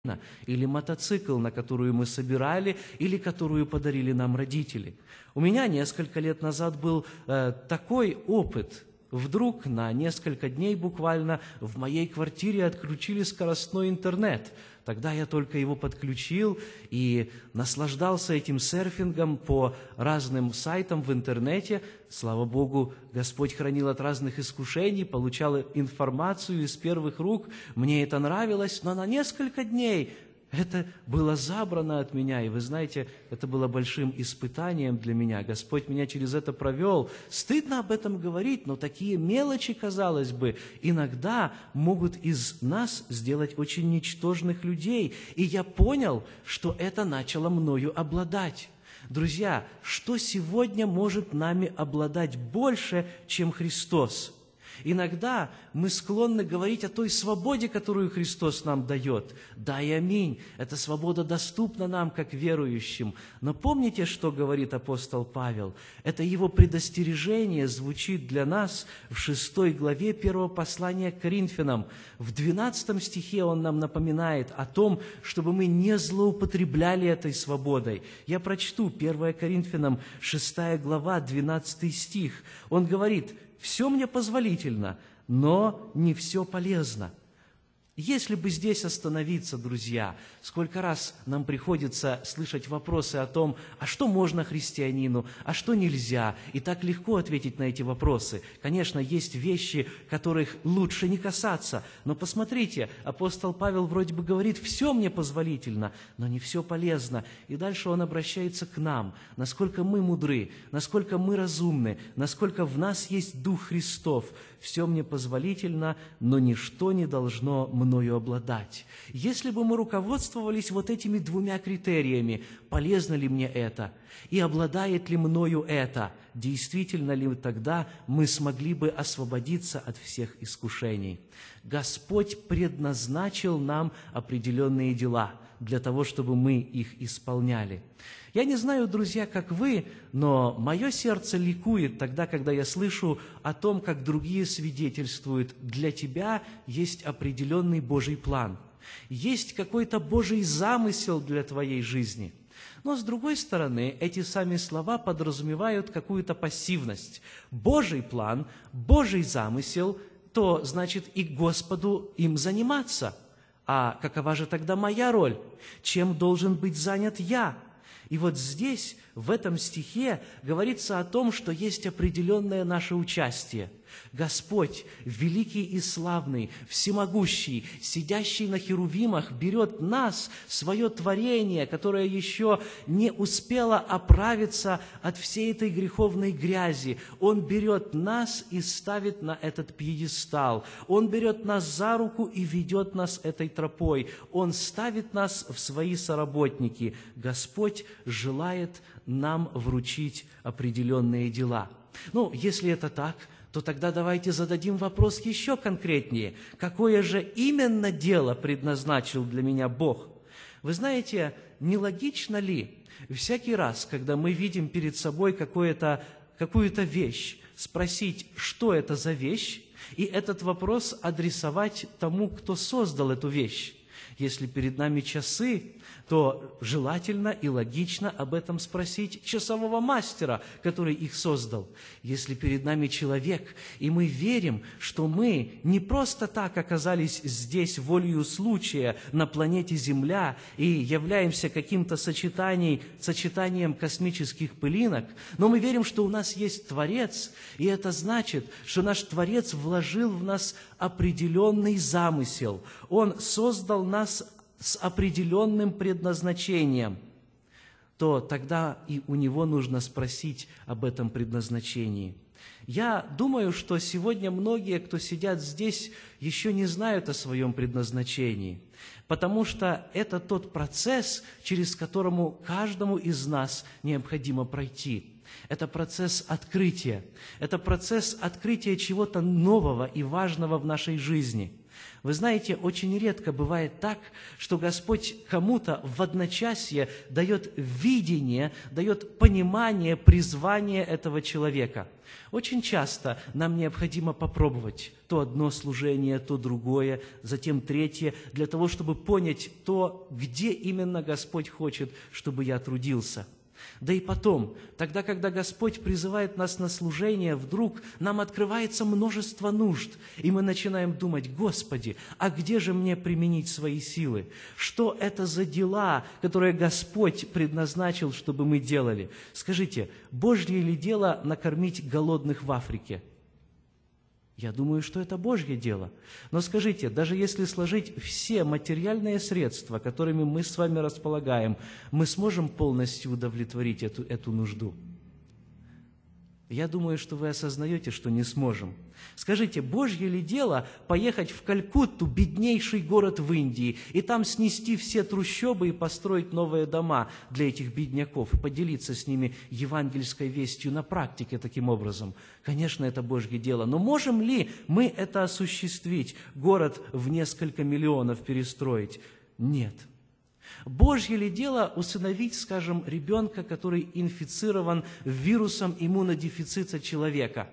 или мотоцикл, на которую мы собирали, или которую подарили нам родители. У меня несколько лет назад был такой опыт. Вдруг на несколько дней буквально в моей квартире отключили скоростной интернет. Тогда я только его подключил и наслаждался этим серфингом по разным сайтам в интернете. Слава Богу, Господь хранил от разных искушений, получал информацию из первых рук. Мне это нравилось, но на несколько дней это было забрано от меня, и вы знаете, это было большим испытанием для меня. Господь меня через это провел. Стыдно об этом говорить, но такие мелочи, казалось бы, иногда могут из нас сделать очень ничтожных людей. И я понял, что это начало мною обладать. Друзья, что сегодня может нами обладать больше, чем Христос? Иногда мы склонны говорить о той свободе, которую Христос нам дает. Да и аминь. Эта свобода доступна нам, как верующим. Но помните, что говорит апостол Павел? Это его предостережение звучит для нас в 6 главе 1 послания к Коринфянам. В 12 стихе он нам напоминает о том, чтобы мы не злоупотребляли этой свободой. Я прочту 1 Коринфянам 6 глава 12 стих. Он говорит: «Все мне позволительно, но не все полезно». Если бы здесь остановиться, друзья, сколько раз нам приходится слышать вопросы о том, а что можно христианину, а что нельзя, и так легко ответить на эти вопросы. Конечно, есть вещи, которых лучше не касаться, но посмотрите, апостол Павел вроде бы говорит: «Все мне позволительно, но не все полезно». И дальше он обращается к нам, насколько мы мудры, насколько мы разумны, насколько в нас есть Дух Христов. «Все мне позволительно, но ничто не должно мною обладать». Если бы мы руководствовались вот этими двумя критериями, полезно ли мне это и обладает ли мною это, действительно ли тогда мы смогли бы освободиться от всех искушений? Господь предназначил нам определенные дела для того, чтобы мы их исполняли. Я не знаю, друзья, как вы, но мое сердце ликует тогда, когда я слышу о том, как другие свидетельствуют: для тебя есть определенный Божий план, есть какой-то Божий замысел для твоей жизни. Но, с другой стороны, эти сами слова подразумевают какую-то пассивность. Божий план, Божий замысел, то значит и Господу им заниматься. А какова же тогда моя роль? Чем должен быть занят я? И вот здесь, в этом стихе, говорится о том, что есть определенное наше участие. Господь, великий и славный, всемогущий, сидящий на херувимах, берет нас, свое творение, которое еще не успело оправиться от всей этой греховной грязи. Он берет нас и ставит на этот пьедестал. Он берет нас за руку и ведет нас этой тропой. Он ставит нас в свои соработники. Господь желает нам вручить определенные дела. Если это так, то тогда давайте зададим вопрос еще конкретнее. Какое же именно дело предназначил для меня Бог? Вы знаете, нелогично ли всякий раз, когда мы видим перед собой какую-то вещь, спросить, что это за вещь, и этот вопрос адресовать тому, кто создал эту вещь? Если перед нами часы, то желательно и логично об этом спросить часового мастера, который их создал. Если перед нами человек, и мы верим, что мы не просто так оказались здесь волею случая на планете Земля и являемся каким-то сочетанием космических пылинок, но мы верим, что у нас есть Творец, и это значит, что наш Творец вложил в нас определенный замысел. Он создал нас с определенным предназначением, то тогда и у Него нужно спросить об этом предназначении. Я думаю, что сегодня многие, кто сидят здесь, еще не знают о своем предназначении, потому что это тот процесс, через которому каждому из нас необходимо пройти. Это процесс открытия. Это процесс открытия чего-то нового и важного в нашей жизни. Вы знаете, очень редко бывает так, что Господь кому-то в одночасье дает видение, дает понимание, призвание этого человека. Очень часто нам необходимо попробовать то одно служение, то другое, затем третье, для того, чтобы понять то, где именно Господь хочет, чтобы я трудился. Да и потом, тогда, когда Господь призывает нас на служение, вдруг нам открывается множество нужд, и мы начинаем думать: Господи, а где же мне применить свои силы? Что это за дела, которые Господь предназначил, чтобы мы делали? Скажите, Божье ли дело накормить голодных в Африке? Я думаю, что это Божье дело. Но скажите, даже если сложить все материальные средства, которыми мы с вами располагаем, мы сможем полностью удовлетворить эту нужду? Я думаю, что вы осознаете, что не сможем. Скажите, Божье ли дело поехать в Калькутту, беднейший город в Индии, и там снести все трущобы и построить новые дома для этих бедняков, и поделиться с ними евангельской вестью на практике таким образом? Конечно, это Божье дело. Но можем ли мы это осуществить, город в несколько миллионов перестроить? Нет. Божье ли дело усыновить, скажем, ребенка, который инфицирован вирусом иммунодефицита человека?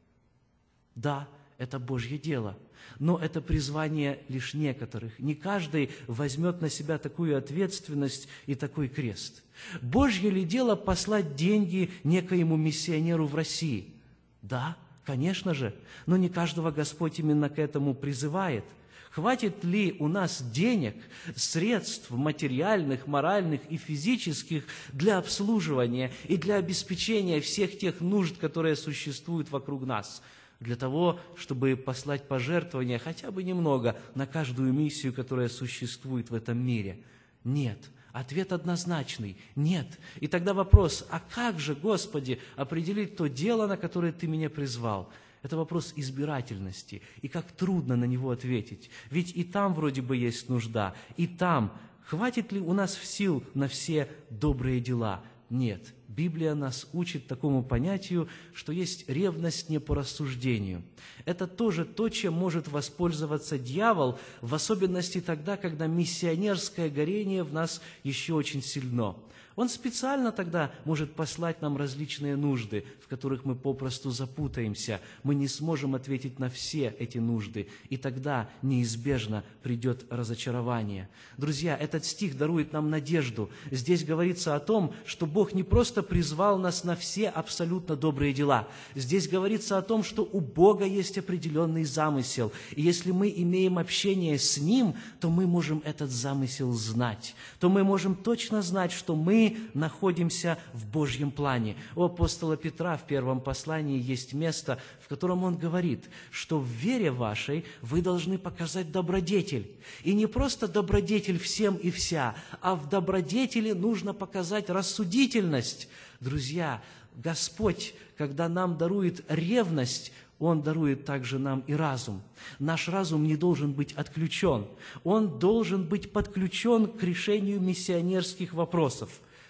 Да, это Божье дело, но это призвание лишь некоторых. Не каждый возьмет на себя такую ответственность и такой крест. Божье ли дело послать деньги некоему миссионеру в России? Да, конечно же, но не каждого Господь именно к этому призывает. Хватит ли у нас денег, средств материальных, моральных и физических для обслуживания и для обеспечения всех тех нужд, которые существуют вокруг нас, для того, чтобы послать пожертвования хотя бы немного на каждую миссию, которая существует в этом мире? Нет. Ответ однозначный – нет. И тогда вопрос: а как же, Господи, определить то дело, на которое Ты меня призвал? Это вопрос избирательности, и как трудно на него ответить. Ведь и там вроде бы есть нужда, и там. Хватит ли у нас сил на все добрые дела? Нет. Библия нас учит такому понятию, что есть ревность не по рассуждению. Это тоже то, чем может воспользоваться дьявол, в особенности тогда, когда миссионерское горение в нас еще очень сильно. Он специально тогда может послать нам различные нужды, в которых мы попросту запутаемся. Мы не сможем ответить на все эти нужды, и тогда неизбежно придет разочарование. Друзья, этот стих дарует нам надежду. Здесь говорится о том, что Бог не просто призвал нас на все абсолютно добрые дела. Здесь говорится о том, что у Бога есть определенный замысел, и если мы имеем общение с Ним, то мы можем этот замысел знать, то мы можем точно знать, что мы находимся в Божьем плане. У апостола Петра в первом послании есть место, в котором он говорит, что в вере вашей вы должны показать добродетель. И не просто добродетель всем и вся, а в добродетели нужно показать рассудительность. Друзья, Господь, когда нам дарует ревность, Он дарует также нам и разум. Наш разум не должен быть отключен. Он должен быть подключен к решению миссионерских вопросов.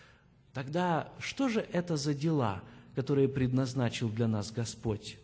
Тогда что же это за дела, которые предназначил для нас Господь?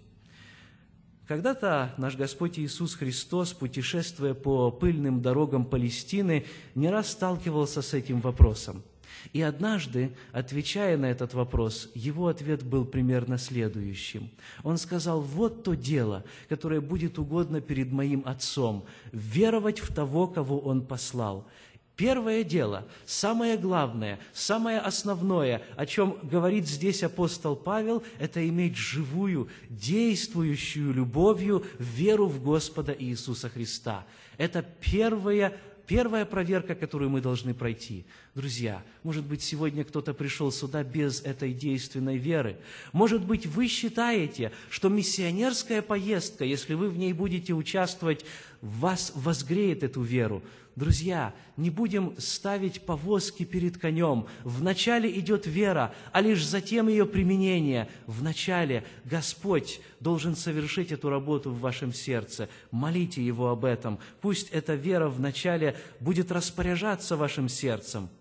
Когда-то наш Господь Иисус Христос, путешествуя по пыльным дорогам Палестины, не раз сталкивался с этим вопросом. И однажды, отвечая на этот вопрос, его ответ был примерно следующим. Он сказал: «Вот то дело, которое будет угодно перед моим Отцом, веровать в того, кого Он послал». Первое дело, самое главное, самое основное, о чем говорит здесь апостол Павел, это иметь живую, действующую любовью веру в Господа Иисуса Христа. Это первая проверка, которую мы должны пройти. Друзья, может быть, сегодня кто-то пришел сюда без этой действенной веры. Может быть, вы считаете, что миссионерская поездка, если вы в ней будете участвовать, вас возгреет эту веру. Друзья, не будем ставить повозки перед конем. Вначале идет вера, а лишь затем ее применение. Вначале Господь должен совершить эту работу в вашем сердце. Молите Его об этом. Пусть эта вера вначале будет распоряжаться вашим сердцем.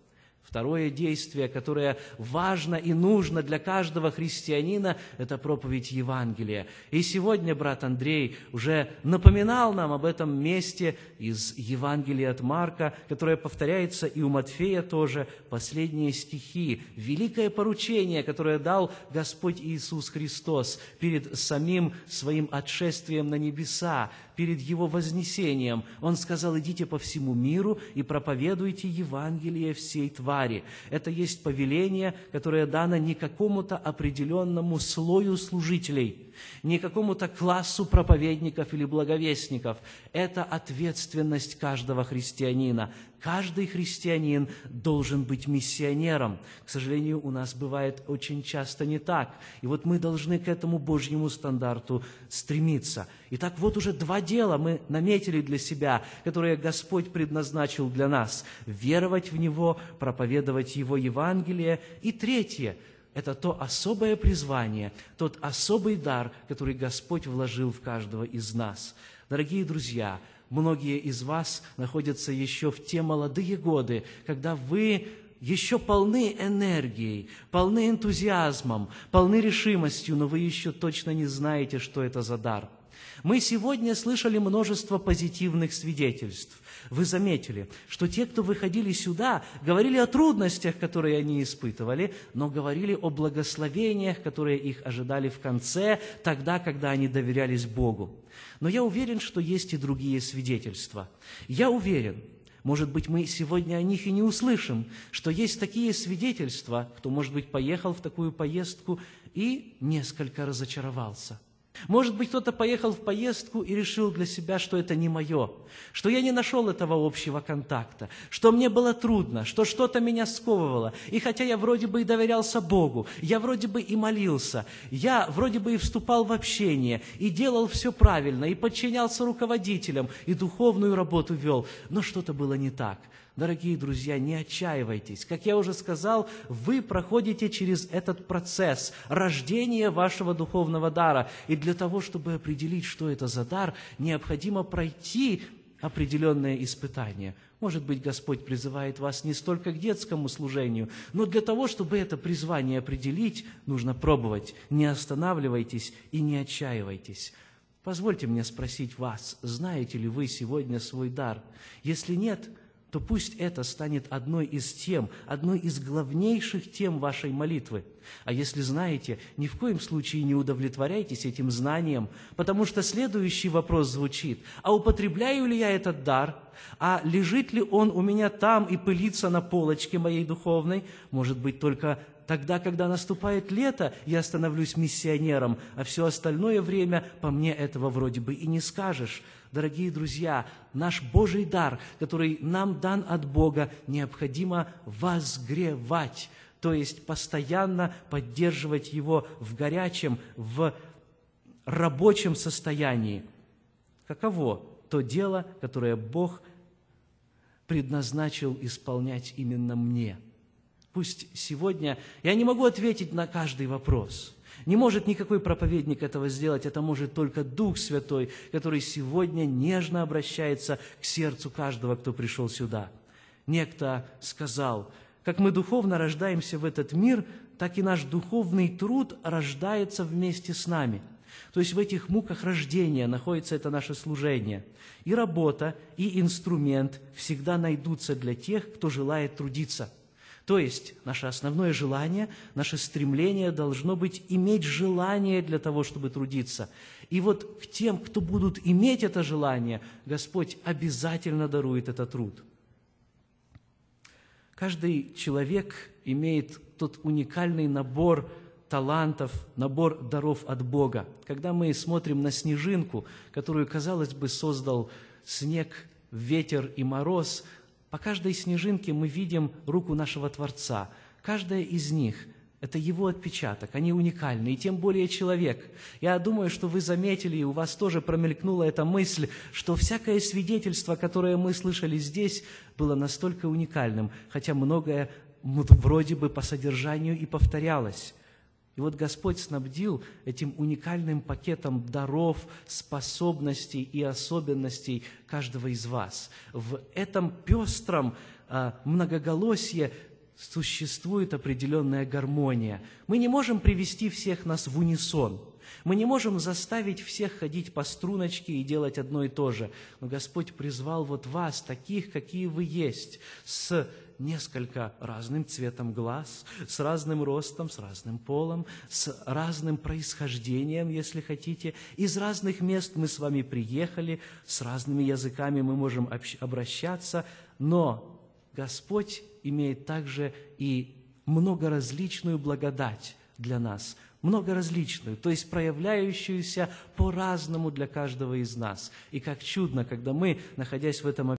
Второе действие, которое важно и нужно для каждого христианина, это проповедь Евангелия. И сегодня брат Андрей уже напоминал нам об этом месте из Евангелия от Марка, которое повторяется и у Матфея тоже, последние стихи. Великое поручение, которое дал Господь Иисус Христос перед самим Своим отшествием на небеса, перед Его вознесением. Он сказал: идите по всему миру и проповедуйте Евангелие всей твари. Это есть повеление, которое дано не какому-то определенному слою служителей, не какому-то классу проповедников или благовестников. Это ответственность каждого христианина. Каждый христианин должен быть миссионером. К сожалению, у нас бывает очень часто не так. И вот мы должны к этому Божьему стандарту стремиться. Итак, вот уже 2 дела мы наметили для себя, которые Господь предназначил для нас. Веровать в Него, проповедовать Его Евангелие. И 3 – это то особое призвание, тот особый дар, который Господь вложил в каждого из нас. Дорогие друзья, многие из вас находятся еще в те молодые годы, когда вы еще полны энергией, полны энтузиазмом, полны решимостью, но вы еще точно не знаете, что это за дар. Мы сегодня слышали множество позитивных свидетельств. Вы заметили, что те, кто выходили сюда, говорили о трудностях, которые они испытывали, но говорили о благословениях, которые их ожидали в конце, тогда, когда они доверялись Богу. Но я уверен, что есть и другие свидетельства. Я уверен, может быть, мы сегодня о них и не услышим, что есть такие свидетельства, кто, может быть, поехал в такую поездку и несколько разочаровался. Может быть, кто-то поехал в поездку и решил для себя, что это не мое, что я не нашел этого общего контакта, что мне было трудно, что что-то меня сковывало. И хотя я вроде бы и доверялся Богу, я вроде бы и молился, я вроде бы и вступал в общение, и делал все правильно, и подчинялся руководителям, и духовную работу вел, но что-то было не так. Дорогие друзья, не отчаивайтесь. Как я уже сказал, вы проходите через этот процесс рождения вашего духовного дара. И для того, чтобы определить, что это за дар, необходимо пройти определенные испытания. Может быть, Господь призывает вас не столько к детскому служению, но для того, чтобы это призвание определить, нужно пробовать. Не останавливайтесь и не отчаивайтесь. Позвольте мне спросить вас, знаете ли вы сегодня свой дар? Если нет, то пусть это станет одной из тем, одной из главнейших тем вашей молитвы. А если знаете, ни в коем случае не удовлетворяйтесь этим знанием, потому что следующий вопрос звучит: а употребляю ли я этот дар? А лежит ли он у меня там и пылится на полочке моей духовной? Может быть, только тогда, когда наступает лето, я становлюсь миссионером, а все остальное время по мне этого вроде бы и не скажешь. Дорогие друзья, наш Божий дар, который нам дан от Бога, необходимо возгревать, то есть постоянно поддерживать его в горячем, в рабочем состоянии. Каково то дело, которое Бог предназначил исполнять именно мне? Пусть сегодня я не могу ответить на каждый вопрос. Не может никакой проповедник этого сделать, это может только Дух Святой, который сегодня нежно обращается к сердцу каждого, кто пришел сюда. Некто сказал: как мы духовно рождаемся в этот мир, так и наш духовный труд рождается вместе с нами. То есть в этих муках рождения находится это наше служение. И работа, и инструмент всегда найдутся для тех, кто желает трудиться. То есть наше основное желание, наше стремление должно быть иметь желание для того, чтобы трудиться. И вот к тем, кто будут иметь это желание, Господь обязательно дарует этот труд. Каждый человек имеет тот уникальный набор талантов, набор даров от Бога. Когда мы смотрим на снежинку, которую, казалось бы, создал снег, ветер и мороз, по каждой снежинке мы видим руку нашего Творца. Каждая из них – это Его отпечаток, они уникальны, и тем более человек. Я думаю, что вы заметили, и у вас тоже промелькнула эта мысль, что всякое свидетельство, которое мы слышали здесь, было настолько уникальным, хотя многое вроде бы по содержанию и повторялось. И вот Господь снабдил этим уникальным пакетом даров, способностей и особенностей каждого из вас. В этом пестром многоголосье существует определенная гармония. Мы не можем привести всех нас в унисон. Мы не можем заставить всех ходить по струночке и делать одно и то же. Но Господь призвал вот вас, таких, какие вы есть, с несколько разным цветом глаз, с разным ростом, с разным полом, с разным происхождением, если хотите. Из разных мест мы с вами приехали, с разными языками мы можем обращаться, но Господь имеет также и многоразличную благодать для нас, многоразличную, то есть проявляющуюся по-разному для каждого из нас. И как чудно, когда мы, находясь в этом